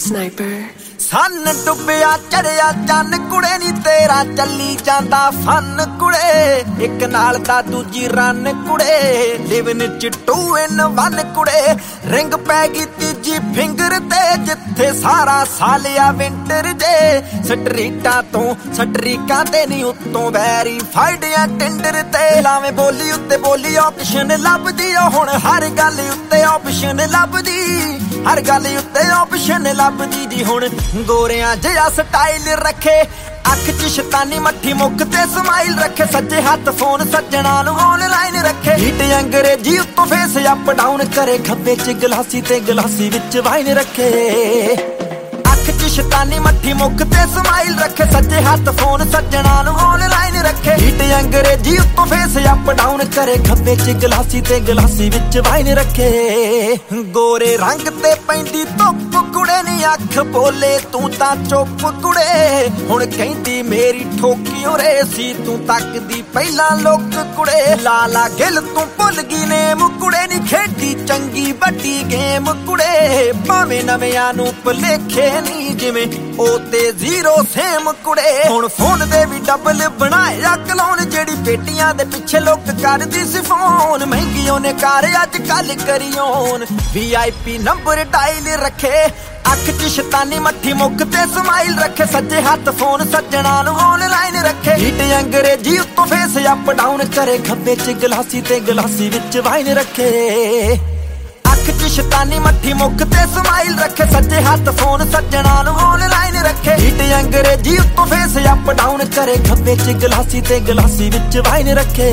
Sniper ਸੰਨ ਡੁੱਬਿਆ ਚੜਿਆ ਚੰਨ ਕੁੜੇ ਨੀ ਤੇਰਾ ਚੱਲੀ ਜਾਂਦਾ ਫਨ ਕੁੜੇ ਇੱਕ ਨਾਲ ਤਾਂ ਦੂਜੀ ਰਨ ਕੁੜੇ ਲਿਵਨ ਚ 2 in 1 ਕੁੜੇ ਰਿੰਗ ਪੈ ਗਈ ਤੀਜੀ ਫਿੰਗਰ ਤੇ ਜਿੱਥੇ ਸਾਰਾ ਸਾਲਿਆ ਵਿੰਟਰ ਜੇ ਸਟਰੀਟਾਂ ਤੋਂ ਸਟਰੀਕਾਂ ਤੇ ਨਹੀਂ ਉੱਤੋਂ ਵੈਰੀਫਾਈਡ ਆ ਟੈਂਡਰ ਤੇ ਲਾਵੇਂ ਬੋਲੀ ਉੱਤੇ ਬੋਲੀ ਆਪਸ਼ਨ ਲੱਭਦੀ ਓ ਹੁਣ ਹਰ ਗੱਲ ਉੱਤੇ ਆਪਸ਼ਨ ਲੱਭਦੀ हर गल उत्ते ऑप्शन लभदी जी हुण गोरियां जिहा स्टाइल रखे अख च शैतानी मट्ठी मुख ते स्माइल रखे सज्जे हाथ फोन सज्जणा नूं ऑनलाइन रखे हिट अंग्रेजी उत्तों फेस अप डाउन करे खब्बे च गलासी ते गलासी विच वाइन रखे अख च शैतानी मट्ठी मुख ते स्माइल रखे सज्जे हाथ फोन सज्जणा नूं ऑनलाइन रखे हिट अंग्रेजी उत्तों फेस अप डाउन करे खब्बे च गलासी ते गलासी विच वाइन रखे गोरे रंग ते पैंदी धुप कुड़े नी अख बोले तू तां चुप कुड़े हुण कहंदी मेरी ठोकी उरे सी तू तकदी पहला लोक कुड़े लाला गिल तू भुल गई नेम कुड़े नी खेडी चंगी वड्डी गेम कुड़े भावें नविआं नूं भुलेखे नी जिवें ओ ते 0 सेम कुड़े हुण फोन दे भी डबल बनाया कलौन जेड़ी पेटियां दे पिछे लोक करदी सी फोन महंगी ओने कार अज कल करियोन VIP नंबर डायल रखे अख च शैतानी मट्ठी मुख ते स्माइल रखे सज्जे हाथ फोन सज्जणा नूं ऑनलाइन रखे हिट अंग्रेजी उत्तों फेस अप डाउन करे खब्बे च गलासी ते गलासी विच वाइन रखे अख च शैतानी मट्ठी मुख ते स्माइल रखे सज्जे हाथ फोन सज्जणा नूं ऑनलाइन रखे हिट अंग्रेजी उत्तों फेस अप डाउन करे खब्बे च गलासी ते गलासी विच वाइन रखे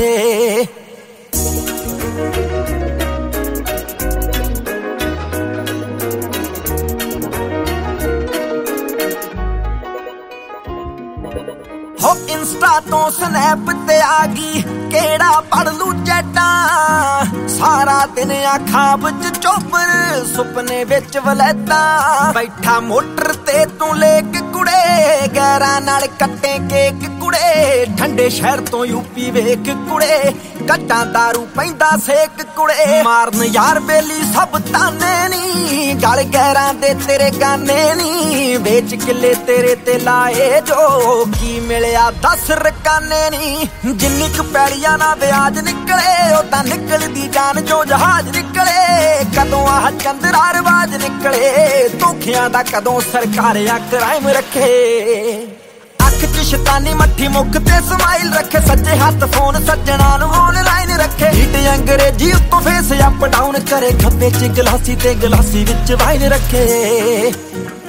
हो इंस्टा तो स्नैप ते आ गई केड़ा पढ़ लू चैटा सारा दिन खाब च चोपर सुपने विच वलैता बैठा मोटर ते तू लेक कुड़े गैरां नाल कट्टे केक कुड़े ठंडे शहर तो यूपी वेख कुड़े कट्टा दारू पैंदा सेक कुड़े मारन यार बेली सब ताने नी गल गैरां दे तेरे गाने नी बेच किले तेरे ते लाए जो की मिलिया 10 रकाने नी जिन्नी क पैड़ियां ना ब्याज निकले ओ तां निकलदी जान जो जहाज निकले कदों आह चंद्रा रवाज निकले धोखियां दा कदों सरकार आ क्राइम रखे अख च शैतानी मट्ठी मुख ते स्माइल रखे सज्जे हाथ फोन सज्जणा नूं ऑनलाइन रखे हिट अंग्रेजी उत्तों फेस अप डाउन करे खब्बे च गलासी ते गलासी विच वाइन रखे